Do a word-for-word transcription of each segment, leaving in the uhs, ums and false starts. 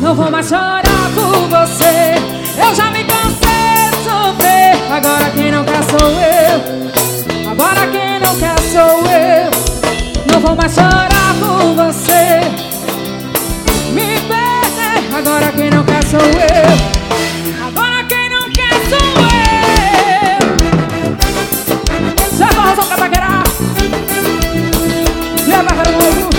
não vou mais chorar por você. Eu já me cansei de sofrer. Agora quem não quer sou eu. Agora quem não quer sou eu. Não vou mais chorar por você. Me perder. Agora quem não quer sou eu. Agora quem não quer sou eu. Leva a razão pra paquerar. Leva para o outro.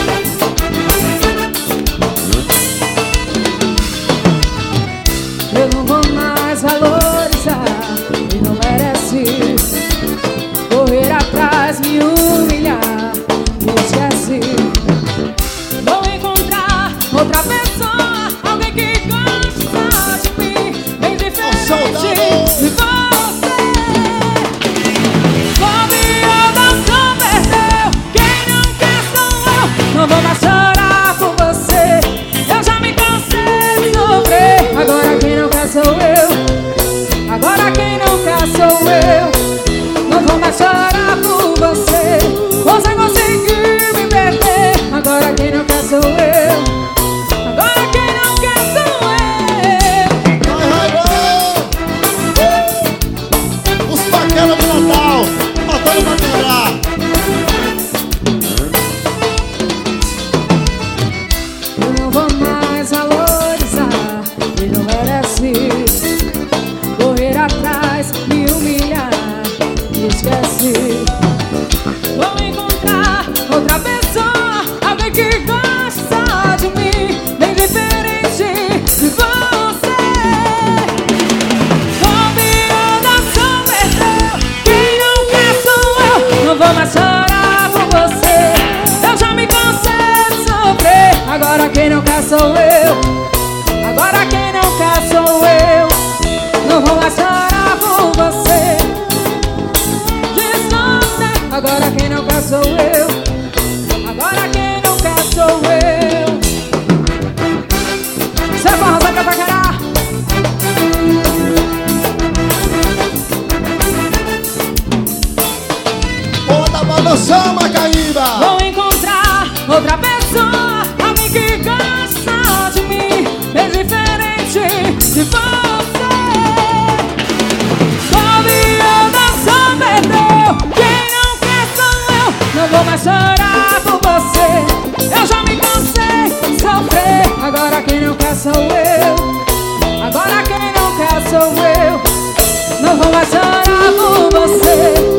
Eu não vou mais valorizar e não merece correr atrás, me humilhar. Me esquece. Vou encontrar outra pessoa, alguém que gosta de mim, bem diferente de você. Come ou não perdeu, quem não quer sou eu. Não vou mais chorar por você. Eu já me cansei de sofrer. Agora quem não quer sou eu. Agora quem não quer sou eu. Não vou mais chorar por você. Você conseguiu me perder. Agora quem não quer sou eu. Agora quem não quer sou eu. Vai, vai, vai. Os paqueros do Natal, matando pra quebrar. Eu não vou mais valorizar e não merece correr atrás, me humilhar. Me esquece. Vou encontrar outra pessoa, alguém que gosta de mim, bem diferente de você. Soube ou não sou perdeu, quem não quer sou eu. Não vou mais chorar por você. Eu já me cansei de sofrer. Agora quem não quer sou eu. Agora quem não quer sou eu. Não vou mais chorar por você. Desculpa. Agora quem não quer sou eu. Agora quem não quer sou eu. Você vai arrasar pra paquerar. Bota banda samba, Caíba. Vou encontrar outra pessoa, alguém que gosta de mim, bem diferente de você. Soube ou não sou perdeu, quem não quer sou eu. Não vou mais chorar por você. Eu já me cansei de sofrer. Agora quem não quer sou eu. Agora quem não quer sou eu. Não vou mais chorar por você.